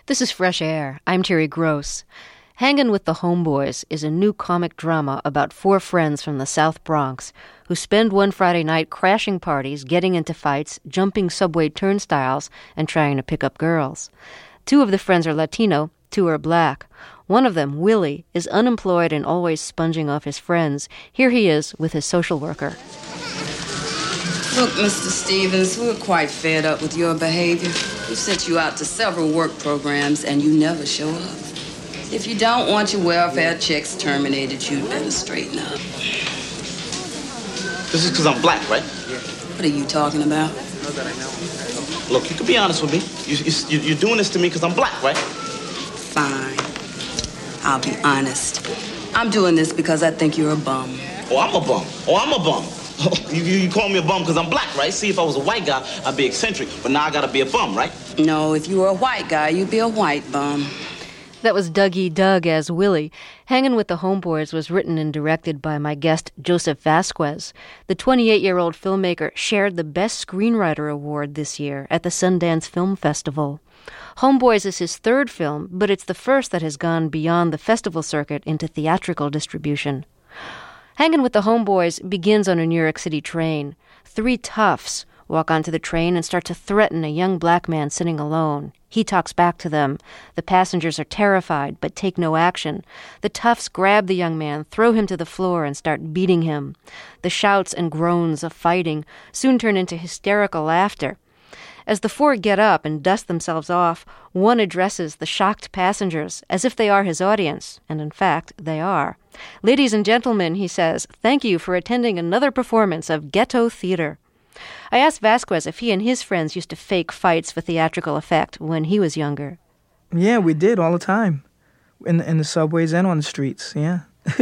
This is Fresh Air. I'm Terry Gross. Hangin' with the Homeboys is a new comic drama about four friends from the South Bronx who spend one Friday night crashing parties, getting into fights, jumping subway turnstiles, and trying to pick up girls. Two of the friends are Latino, two are black. One of them, Willie, is unemployed and always sponging off his friends. Here he is with his social worker. Look, Mr. Stevens, we're quite fed up with your behavior. We've sent you out to several work programs, and you never show up. If you don't want your welfare checks terminated, you'd better straighten up. This is because I'm black, right? What are you talking about? Look, you can be honest with me. You're doing this to me because I'm black, right? Fine. I'll be honest. I'm doing this because I think you're a bum. Oh, I'm a bum. You call me a bum because I'm black, right? See, if I was a white guy, I'd be eccentric. But now I gotta be a bum, right? No, if you were a white guy, you'd be a white bum. That was Dougie Doug as Willie. Hangin' with the Homeboys was written and directed by my guest, Joseph Vasquez. The 28-year-old filmmaker shared the Best Screenwriter Award this year at the Sundance Film Festival. Homeboys is his third film, but it's the first that has gone beyond the festival circuit into theatrical distribution. Hangin' with the Homeboys begins on a New York City train. Three toughs walk onto the train and start to threaten a young black man sitting alone. He talks back to them. The passengers are terrified, but take no action. The toughs grab the young man, throw him to the floor, and start beating him. The shouts and groans of fighting soon turn into hysterical laughter. As the four get up and dust themselves off, one addresses the shocked passengers as if they are his audience, and in fact, they are. "Ladies and gentlemen," he says, "thank you for attending another performance of Ghetto Theater." I asked Vasquez if he and his friends used to fake fights for theatrical effect when he was younger. Yeah, we did all the time, in the subways and on the streets, yeah.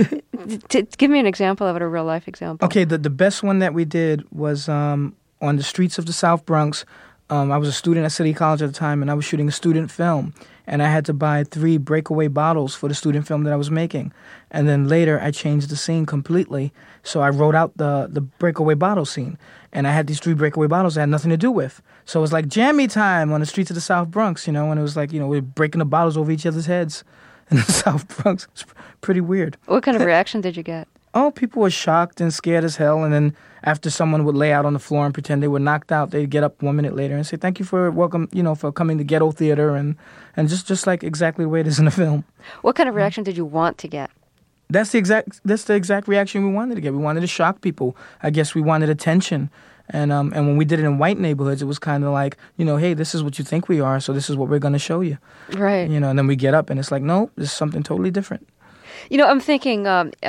Give me an example of it, a real-life example. Okay, the best one that we did was on the streets of the South Bronx. I was a student at City College at the time, and I was shooting a student film. And I had to buy 3 breakaway bottles for the student film that I was making. And then later, I changed the scene completely. So I wrote out the breakaway bottle scene. And I had these 3 breakaway bottles I had nothing to do with. So it was like jammy time on the streets of the South Bronx, and it was like, we're breaking the bottles over each other's heads in the South Bronx. It's pretty weird. What kind of reaction did you get? Oh, people were shocked and scared as hell. And then after someone would lay out on the floor and pretend they were knocked out, they'd get up 1 minute later and say, "Thank you for for coming to Ghetto Theater," and just like exactly the way it is in the film. What kind of reaction did you want to get? That's the exact reaction we wanted to get. We wanted to shock people. I guess we wanted attention. And when we did it in white neighborhoods, it was kind of like, hey, this is what you think we are, so this is what we're going to show you. Right. And then we get up and it's like, no, this is something totally different. I'm thinking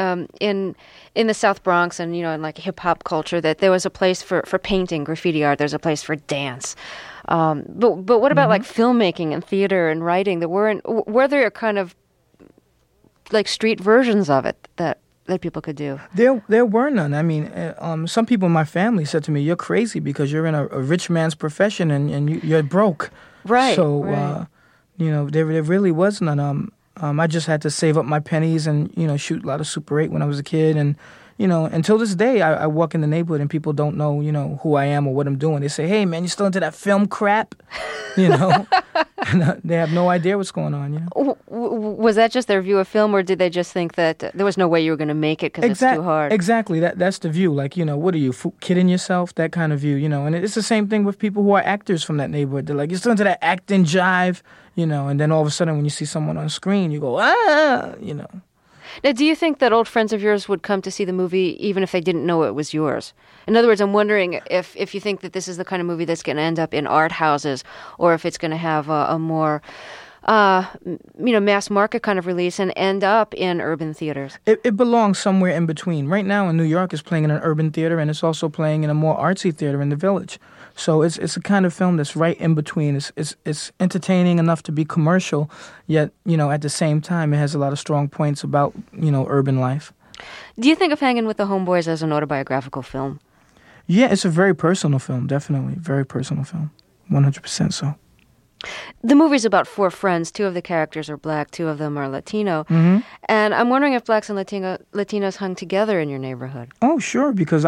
in the South Bronx and, in like hip-hop culture that there was a place for painting, graffiti art. There's a place for dance. But what about like filmmaking and theater and writing? Were there kind of like street versions of it that people could do? There were none. I mean, some people in my family said to me, "You're crazy because you're in a rich man's profession and you're broke." Right. So, right. There really was none. I just had to save up my pennies and, shoot a lot of Super 8 when I was a kid. And, until this day, I walk in the neighborhood and people don't know, who I am or what I'm doing. They say, "Hey, man, you still into that film crap?" And, they have no idea what's going on, Was that just their view of film, or did they just think that there was no way you were going to make it because it's too hard? Exactly. That's the view. Like, what are you, kidding yourself? That kind of view, And it's the same thing with people who are actors from that neighborhood. They're like, "You're still into that acting jive," and then all of a sudden when you see someone on screen, you go, Now, do you think that old friends of yours would come to see the movie even if they didn't know it was yours? In other words, I'm wondering if you think that this is the kind of movie that's going to end up in art houses or if it's going to have a more, mass market kind of release and end up in urban theaters. It belongs somewhere in between. Right now in New York, it's playing in an urban theater and it's also playing in a more artsy theater in the Village. So it's a kind of film that's right in between. It's entertaining enough to be commercial, yet, at the same time, it has a lot of strong points about, urban life. Do you think of Hangin' with the Homeboys as an autobiographical film? Yeah, it's a very personal film, definitely. Very personal film. 100% so. The movie's about 4 friends. 2 of the characters are black, 2 of them are Latino. Mm-hmm. And I'm wondering if blacks and Latinos hung together in your neighborhood. Oh, sure, because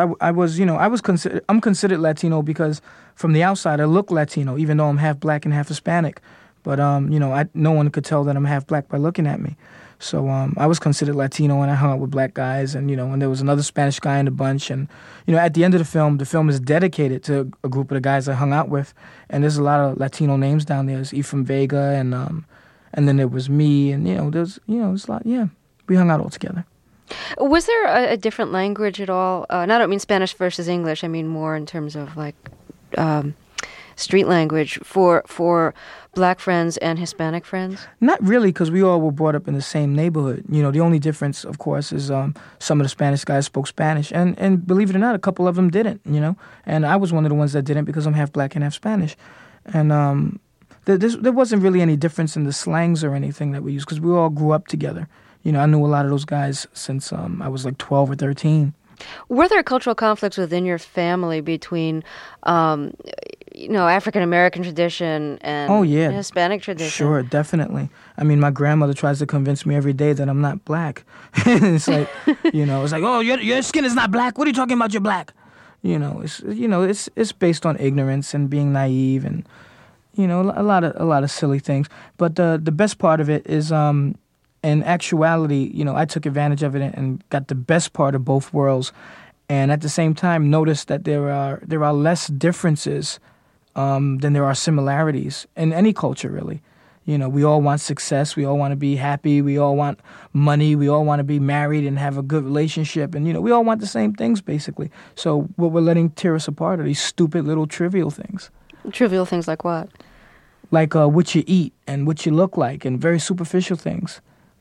I'm considered Latino because from the outside I look Latino, even though I'm half black and half Hispanic. But no one could tell that I'm half black by looking at me. So I was considered Latino, and I hung out with black guys, and and there was another Spanish guy in the bunch, and at the end of the film is dedicated to a group of the guys I hung out with, and there's a lot of Latino names down there. There's Ephraim Vega, and then there was me, and there's a lot. Yeah, we hung out all together. Was there a different language at all? And I don't mean Spanish versus English. I mean more in terms of like street language for black friends and Hispanic friends? Not really, because we all were brought up in the same neighborhood. The only difference, of course, is some of the Spanish guys spoke Spanish. And believe it or not, a couple of them didn't, And I was one of the ones that didn't because I'm half black and half Spanish. And there wasn't really any difference in the slangs or anything that we used because we all grew up together. I knew a lot of those guys since I was like 12 or 13. Were there cultural conflicts within your family between, African American tradition and Hispanic tradition? Sure, definitely. I mean, my grandmother tries to convince me every day that I'm not black. It's like, it's like, oh, your skin is not black. What are you talking about? You're black. It's based on ignorance and being naive and a lot of silly things. But the best part of it is. In actuality, I took advantage of it and got the best part of both worlds, and at the same time noticed that there are less differences than there are similarities in any culture, really. We all want success, we all want to be happy, we all want money, we all want to be married and have a good relationship, and we all want the same things basically. So what we're letting tear us apart are these stupid little trivial things. Trivial things like what? Like what you eat and what you look like, and very superficial things.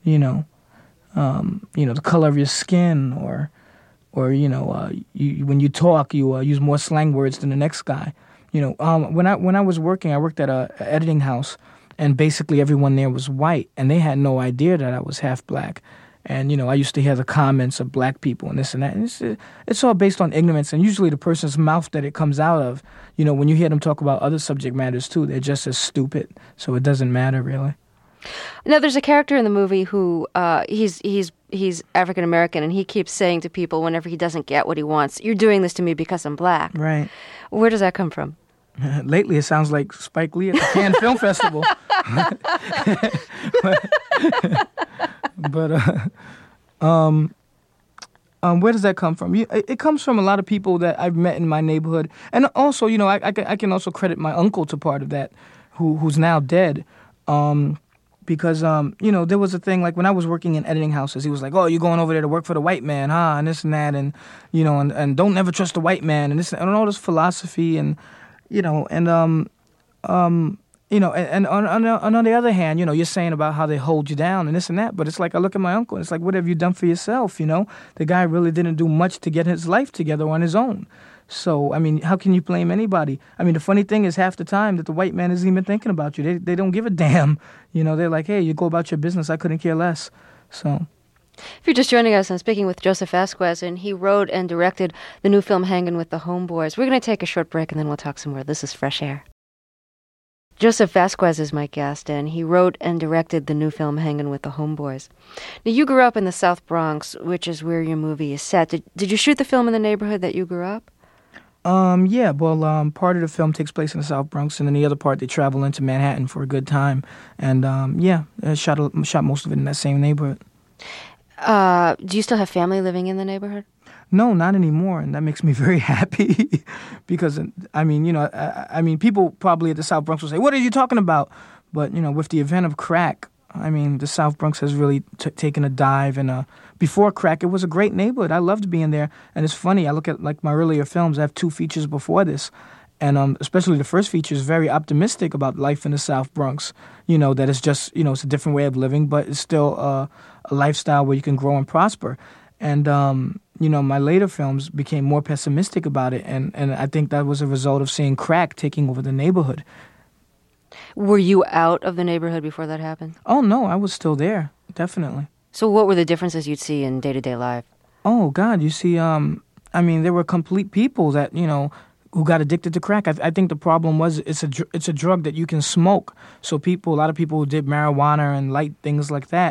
The color of your skin, or when you talk, you use more slang words than the next guy. When I was working, I worked at a editing house, and basically everyone there was white, and they had no idea that I was half black. And I used to hear the comments of black people and this and that. And it's all based on ignorance, and usually the person's mouth that it comes out of, when you hear them talk about other subject matters too, they're just as stupid. So it doesn't matter really. Now, there's a character in the movie who he's African American, and he keeps saying to people whenever he doesn't get what he wants, "You're doing this to me because I'm black." Right. Where does that come from? Lately, it sounds like Spike Lee at the Cannes Film Festival. Where does that come from? It comes from a lot of people that I've met in my neighborhood, and also, I can also credit my uncle to part of that, who's now dead. Because, there was a thing, like when I was working in editing houses, he was like, oh, you're going over there to work for the white man, huh? And this and that, and, and don't never trust the white man, and this, and all this philosophy, and, and on the other hand, you're saying about how they hold you down and this and that, but it's like I look at my uncle, and it's like, what have you done for yourself, The guy really didn't do much to get his life together on his own. So, I mean, how can you blame anybody? I mean, the funny thing is half the time that the white man isn't even thinking about you. They don't give a damn. They're like, hey, you go about your business. I couldn't care less. So, if you're just joining us, I'm speaking with Joseph Vasquez, and he wrote and directed the new film Hangin' with the Homeboys. We're going to take a short break, and then we'll talk some more. This is Fresh Air. Joseph Vasquez is my guest, and he wrote and directed the new film Hangin' with the Homeboys. Now, you grew up in the South Bronx, which is where your movie is set. Did you shoot the film in the neighborhood that you grew up? Part of the film takes place in the South Bronx, and then the other part they travel into Manhattan for a good time. And I shot most of it in that same neighborhood. Do you still have family living in the neighborhood? No, not anymore, and that makes me very happy because I mean, people probably at the South Bronx will say, "What are you talking about?" But with the event of crack, I mean, the South Bronx has really taken a dive, and before crack, it was a great neighborhood. I loved being there, and it's funny. I look at like my earlier films. I have 2 features before this, and especially the first feature is very optimistic about life in the South Bronx. That it's just it's a different way of living, but it's still a lifestyle where you can grow and prosper. And my later films became more pessimistic about it, and I think that was a result of seeing crack taking over the neighborhood. Were you out of the neighborhood before that happened? Oh, no, I was still there, definitely. So what were the differences you'd see in day-to-day life? Oh, God, you see, there were complete people that, who got addicted to crack. I think the problem was it's a drug that you can smoke. So a lot of people who did marijuana and light things like that,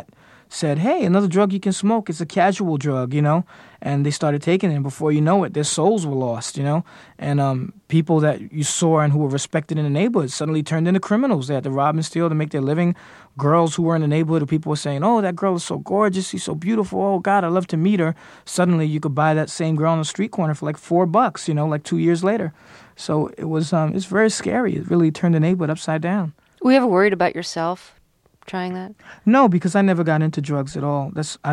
said, hey, another drug you can smoke. It's a casual drug, you know. And they started taking it. And before you know it, their souls were lost, you know. And people that you saw and who were respected in the neighborhood suddenly turned into criminals. They had to rob and steal to make their living. Girls who were in the neighborhood, or people were saying, oh, that girl is so gorgeous. She's so beautiful. Oh, God, I'd love to meet her. Suddenly you could buy that same girl on the street corner for like $4, you know, like 2 years later. So it was, it's very scary. It really turned the neighborhood upside down. Were you ever worried about yourself trying that? No, because I never got into drugs at all.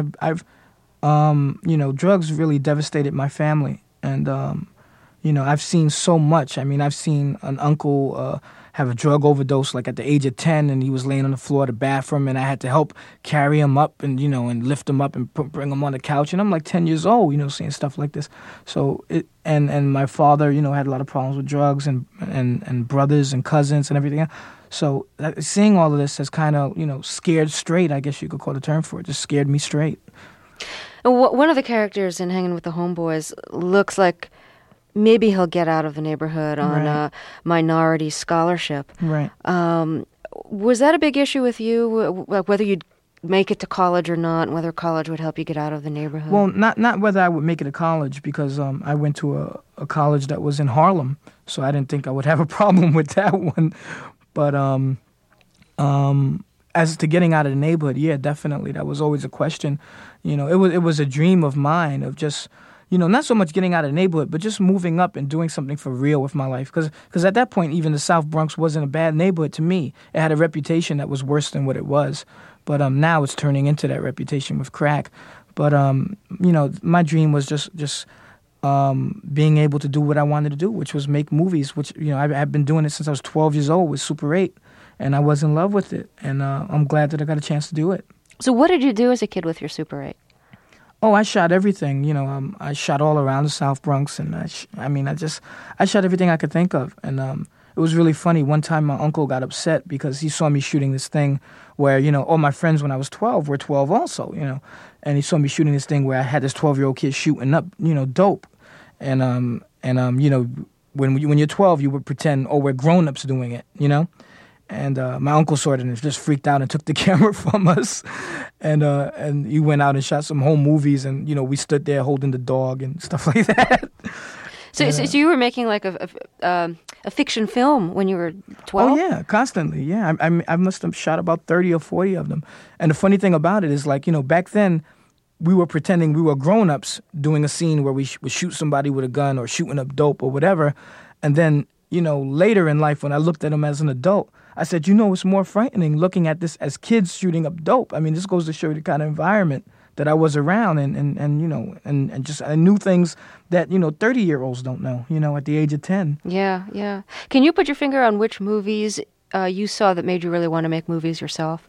You know, drugs really devastated my family. And, you know, I've seen so much. I mean, I've seen an uncle have a drug overdose like at the age of 10, and he was laying on the floor of the bathroom, and I had to help carry him up and, you know, and lift him up and bring him on the couch. And I'm like 10 years old, you know, seeing stuff like this. So and my father, you know, had a lot of problems with drugs and brothers and cousins and everything else. So seeing all of this has kind of, you know, scared straight, I guess you could call the term for it. Just scared me straight. One of the characters in Hanging with the Homeboys looks like maybe he'll get out of the neighborhood on a minority scholarship. Right. Was that a big issue with you, whether you'd make it to college or not, and whether college would help you get out of the neighborhood? Well, not whether I would make it to college, because I went to a college that was in Harlem, so I didn't think I would have a problem with that one. But as to getting out of the neighborhood, yeah, definitely. That was always a question. You know, it was a dream of mine of just, you know, not so much getting out of the neighborhood, but just moving up and doing something for real with my life. Because at that point, even the South Bronx wasn't a bad neighborhood to me. It had a reputation that was worse than what it was. But now it's turning into that reputation with crack. But, you know, my dream was just being able to do what I wanted to do, which was make movies, which, you know, I've been doing it since I was 12 years old with Super 8, and I was in love with it. And I'm glad that I got a chance to do it. So what did you do as a kid with your Super 8? Oh, I shot everything. You know, I shot all around the South Bronx, and I shot everything I could think of. And it was really funny. One time my uncle got upset because he saw me shooting this thing where, you know, all my friends when I was 12 were 12 also, you know. And he saw me shooting this thing where I had this 12-year-old kid shooting up, you know, dope. And you know, when you're 12, you would pretend, oh, we're grown-ups doing it, you know. And my uncle saw it and just freaked out and took the camera from us. And he went out and shot some home movies, and, you know, we stood there holding the dog and stuff like that. So you were making like a fiction film when you were 12? Oh, yeah, constantly, yeah. I must have shot about 30 or 40 of them. And the funny thing about it is, like, you know, back then, we were pretending we were grown-ups doing a scene where we would shoot somebody with a gun or shooting up dope or whatever. And then, you know, later in life, when I looked at them as an adult, I said, you know, it's more frightening looking at this as kids shooting up dope. I mean, this goes to show you the kind of environment that I was around, and you know, and just I knew things that, you know, 30-year-olds don't know, you know, at the age of 10. Yeah, yeah. Can you put your finger on which movies you saw that made you really want to make movies yourself?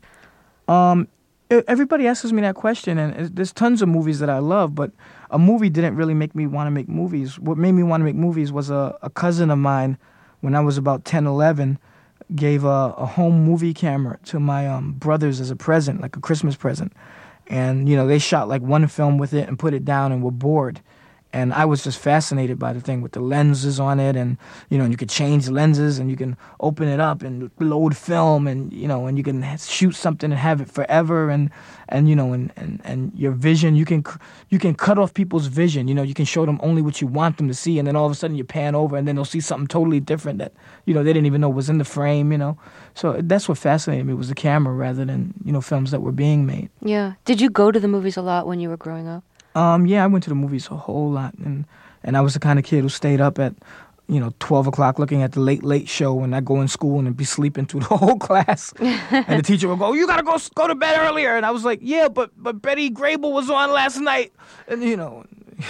Everybody asks me that question, and there's tons of movies that I love, but a movie didn't really make me want to make movies. What made me want to make movies was a cousin of mine, when I was about 10, 11, gave a home movie camera to my brothers as a present, like a Christmas present. And, you know, they shot like one film with it and put it down and were bored. And I was just fascinated by the thing with the lenses on it, and, you know, and you could change lenses, and you can open it up and load film, and, you know, and you can shoot something and have it forever, and you know, and your vision, you can cut off people's vision. You know, you can show them only what you want them to see, and then all of a sudden you pan over, and then they'll see something totally different that, you know, they didn't even know was in the frame. You know, so that's what fascinated me, was the camera rather than, you know, films that were being made. Yeah. Did you go to the movies a lot when you were growing up? Yeah, I went to the movies a whole lot, and I was the kind of kid who stayed up at, you know, 12 o'clock looking at the late show, and I'd go in school and be sleeping through the whole class. And the teacher would go, you gotta go to bed earlier. And I was like, yeah, but Betty Grable was on last night. And, you know.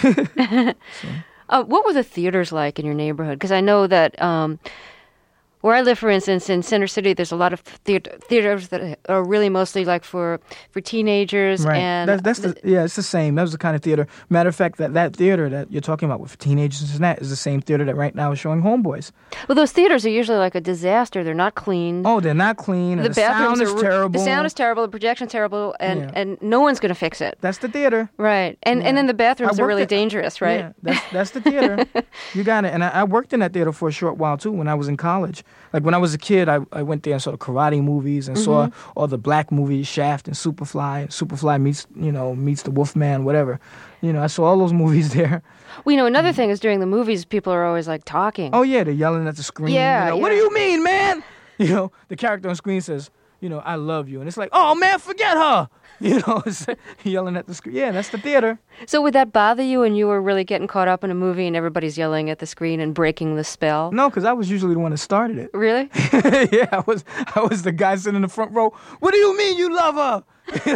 What were the theaters like in your neighborhood? Because I know that where I live, for instance, in Center City, there's a lot of theaters that are really mostly like for teenagers. Right. And it's the same. That was the kind of theater. Matter of fact, that theater that you're talking about with teenagers and that is the same theater that right now is showing Homeboys. Well, those theaters are usually like a disaster. They're not clean. Oh, they're not clean. And the sound is terrible. The sound is terrible. The projection's terrible, and no one's going to fix it. That's the theater. Right. And then the bathrooms are really dangerous, right? Yeah, that's the theater. You got it. And I worked in that theater for a short while too when I was in college. like when I was a kid, I went there and saw the karate movies and saw all the black movies, Shaft and Superfly. Superfly meets the Wolfman, whatever. I saw all those movies there. Well, another thing is during the movies, people are always like talking. Oh yeah, they're yelling at the screen. Yeah, What do you mean, man? The character on screen says, I love you, and it's like, oh man, forget her. It's yelling at the screen. Yeah, that's the theater. So would that bother you when you were really getting caught up in a movie and everybody's yelling at the screen and breaking the spell? No, because I was usually the one that started it. Really? Yeah, I was the guy sitting in the front row. What do you mean you love her?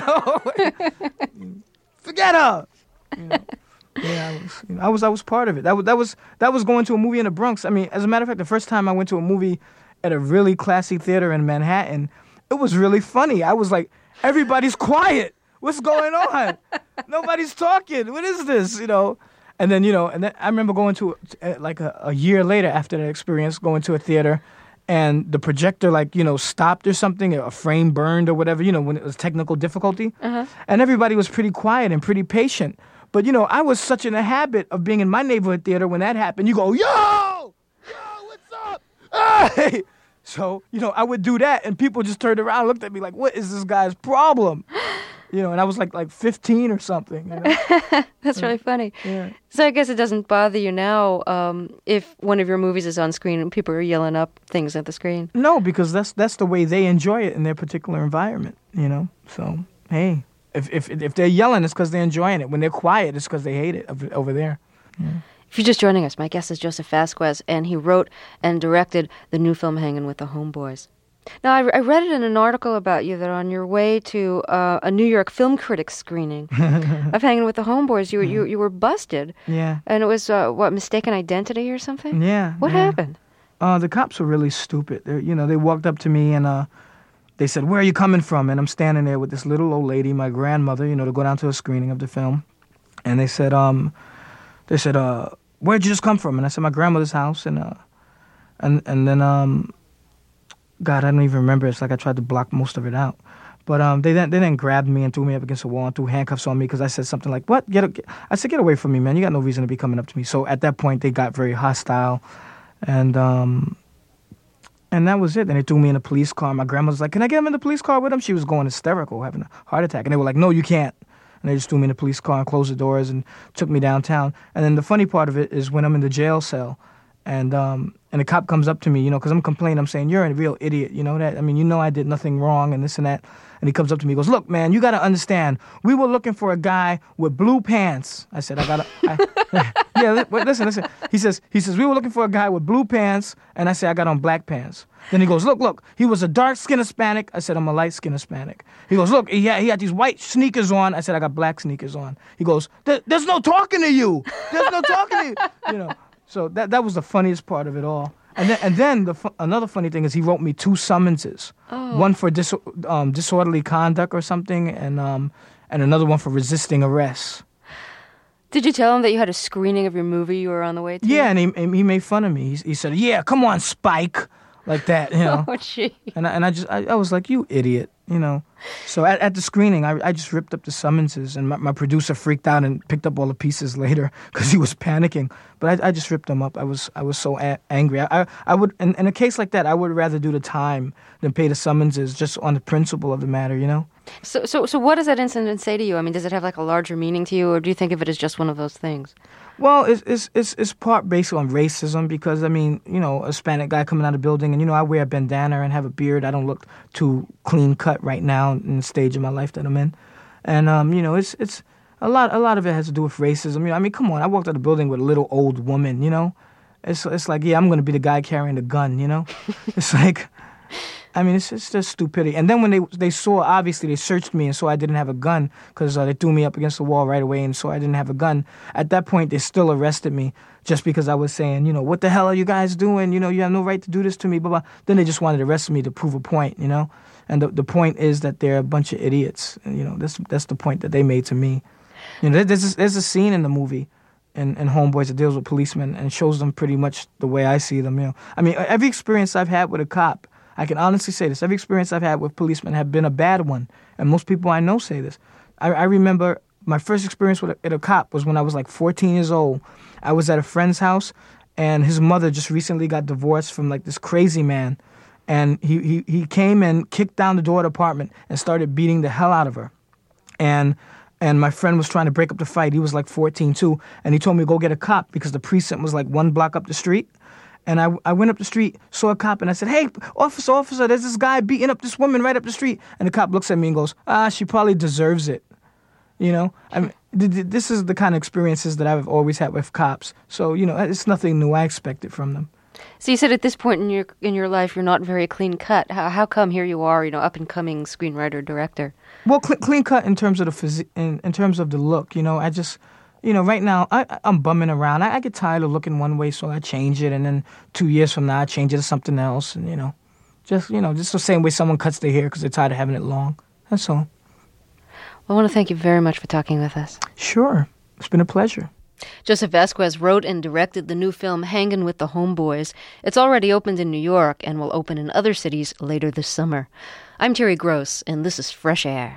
Forget her. Yeah, I was part of it. That was going to a movie in the Bronx. I mean, as a matter of fact, the first time I went to a movie at a really classy theater in Manhattan, it was really funny. I was like, everybody's quiet. What's going on? Nobody's talking. What is this? And then I remember going to like a year later after that experience, going to a theater, and the projector stopped or something, a frame burned or whatever. When it was technical difficulty, and everybody was pretty quiet and pretty patient. But I was such in a habit of being in my neighborhood theater when that happened. You go, yo, what's up? Hey. So, I would do that, and people just turned around and looked at me like, what is this guy's problem? And I was like 15 or something. That's really funny. Yeah. So I guess it doesn't bother you now if one of your movies is on screen and people are yelling up things at the screen. No, because that's the way they enjoy it in their particular environment, So, hey, if they're yelling, it's because they're enjoying it. When they're quiet, it's because they hate it over there. Yeah. If you're just joining us, my guest is Joseph Vasquez, and he wrote and directed the new film Hangin' with the Homeboys. Now, I read it in an article about you that on your way to a New York Film Critics screening of Hangin' with the Homeboys, you were busted. Yeah. And it was, mistaken identity or something? Yeah. What happened? The cops were really stupid. They walked up to me and they said, where are you coming from? And I'm standing there with this little old lady, my grandmother, to go down to a screening of the film. And they said, where'd you just come from? And I said, my grandmother's house. And then, God, I don't even remember. It's like I tried to block most of it out. But they then grabbed me and threw me up against the wall and threw handcuffs on me because I said something like, what? I said, get away from me, man. You got no reason to be coming up to me. So at that point, they got very hostile. And that was it. Then they threw me in a police car. My grandma was like, can I get him in the police car with him? She was going hysterical, having a heart attack. And they were like, no, you can't. And they just threw me in the police car and closed the doors and took me downtown. And then the funny part of it is when I'm in the jail cell and the cop comes up to me, because I'm complaining, I'm saying, you're a real idiot, that? I mean, I did nothing wrong and this and that. And he comes up to me, he goes, look, man, you got to understand, we were looking for a guy with blue pants. I said, yeah, listen. He says, we were looking for a guy with blue pants. And I said, I got on black pants. Then he goes, look, he was a dark-skinned Hispanic. I said, I'm a light-skinned Hispanic. He goes, look, he had these white sneakers on. I said, I got black sneakers on. He goes, there's no talking to you. There's no talking to you. So that was the funniest part of it all. And then another funny thing is he wrote me 2 summonses. Oh. One for disorderly conduct or something, and another one for resisting arrest. Did you tell him that you had a screening of your movie you were on the way to? Yeah, and he made fun of me. He said, yeah, come on, Spike. Like that, Oh, gee. And I was like, you idiot, So at the screening, I just ripped up the summonses, and my producer freaked out and picked up all the pieces later because he was panicking. But I just ripped them up. I was so angry. I would in a case like that, I would rather do the time than pay the summonses just on the principle of the matter, So what does that incident say to you? I mean, does it have like a larger meaning to you, or do you think of it as just one of those things? Well, it's part based on racism because, I mean, a Hispanic guy coming out of the building and, I wear a bandana and have a beard. I don't look too clean cut right now in the stage of my life that I'm in. And, it's a lot of it has to do with racism. I mean, come on, I walked out of the building with a little old woman, It's like, yeah, I'm going to be the guy carrying the gun, It's like... I mean, it's just stupidity. And then when they saw, obviously, they searched me and saw I didn't have a gun because they threw me up against the wall right away and saw I didn't have a gun. At that point, they still arrested me just because I was saying, what the hell are you guys doing? You have no right to do this to me, blah, blah. Then they just wanted to arrest me to prove a point, And the point is that they're a bunch of idiots. And, that's the point that they made to me. There's a scene in the movie in Homeboys that deals with policemen and shows them pretty much the way I see them, I mean, every experience I've had with a cop, I can honestly say this. Every experience I've had with policemen have been a bad one. And most people I know say this. I remember my first experience with a cop was when I was like 14 years old. I was at a friend's house, and his mother just recently got divorced from like this crazy man, and he came and kicked down the door of the apartment and started beating the hell out of her, and my friend was trying to break up the fight. He was like 14 too, and he told me to go get a cop because the precinct was like 1 block up the street. And I went up the street, saw a cop, and I said, "Hey, officer, there's this guy beating up this woman right up the street." And the cop looks at me and goes, "She probably deserves it." You know, I mean, this is the kind of experiences that I've always had with cops. So, you know, it's nothing new. I expect it from them. So you said at this point in your life you're not very clean cut. How come here you are, you know, up and coming screenwriter, director? Well, clean cut in terms of the in terms of the look. You know, I just. You know, right now, I'm bumming around. I get tired of looking one way, so I change it. And then 2 years from now, I change it to something else. And, just the same way someone cuts their hair because they're tired of having it long. That's all. Well, I want to thank you very much for talking with us. Sure. It's been a pleasure. Joseph Vasquez wrote and directed the new film Hangin' with the Homeboys. It's already opened in New York and will open in other cities later this summer. I'm Terry Gross, and this is Fresh Air.